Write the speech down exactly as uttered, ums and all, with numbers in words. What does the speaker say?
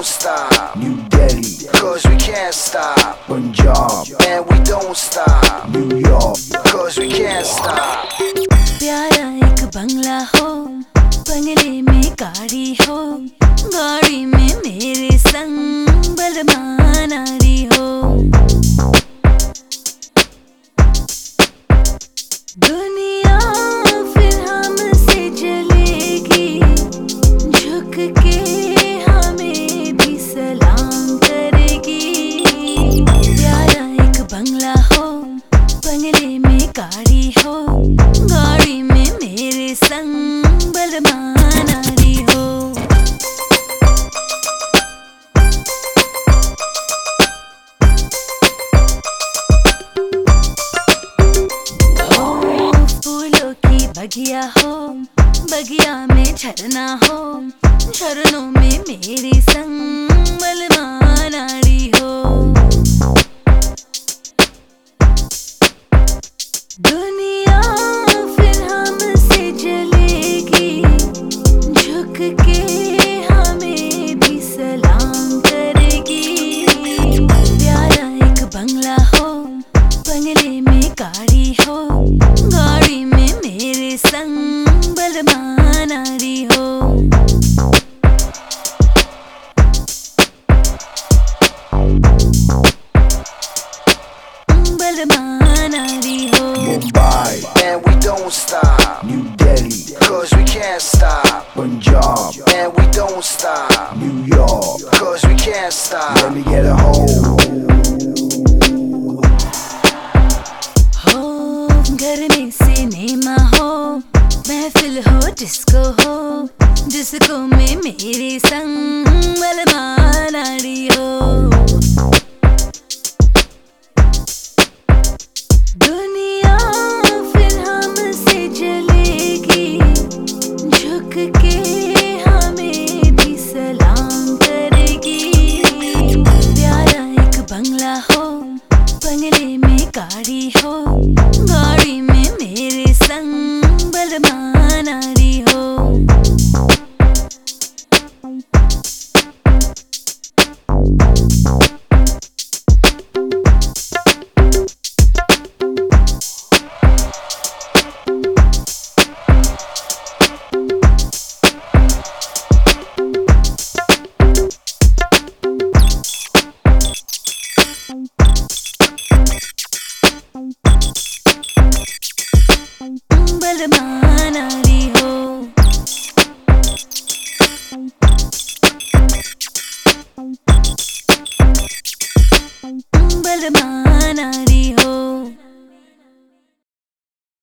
stop. New Delhi, Cause we can't stop. Punjab, And we don't stop. New York, Cause we can't stop. प्यारा एक बंगला हो, बंगले में गाड़ी हो, गाड़ी में मेरे संग बलवान नारी हो। दुनिया फिर हमसे चलेगी, झुक के हमें भी सलाम करेगी। प्यारा एक बंगला हो, बंगले में गाड़ी हो, गाड़ी में मेरे संग बलवान नारी हो। फूलों की बगिया हो, बगिया में झरना हो, झरनों में मेरी संग बलवान नारी हो। दुनिया फिर हमसे चलेगी, झुक के हमें भी सलाम करेगी। प्यारा एक बंगला हो, बंगले में गाड़ी हो, गाड़ी में मेरे संग बलवान नारी हो। बलवान नारी हो। Mumbai, And we don't stop. New Delhi, Cause we can't stop. Punjab, And we don't stop. New York. Cause we can't stop. Let me get a hold. हो घर में सिनेमा हो, महफिल हो, डिस्को हो, डिस्को में मेरे संग बलवान नारी हो। दुनिया फिर हमसे चलेगी, झुक के हमें भी सलाम करेगी। प्यारा एक बंगला हो, बंगले में गाड़ी हो, गाड़ी में मेरे संग बलवान नारी हो। बलवान नारी हो। बलवान नारी हो।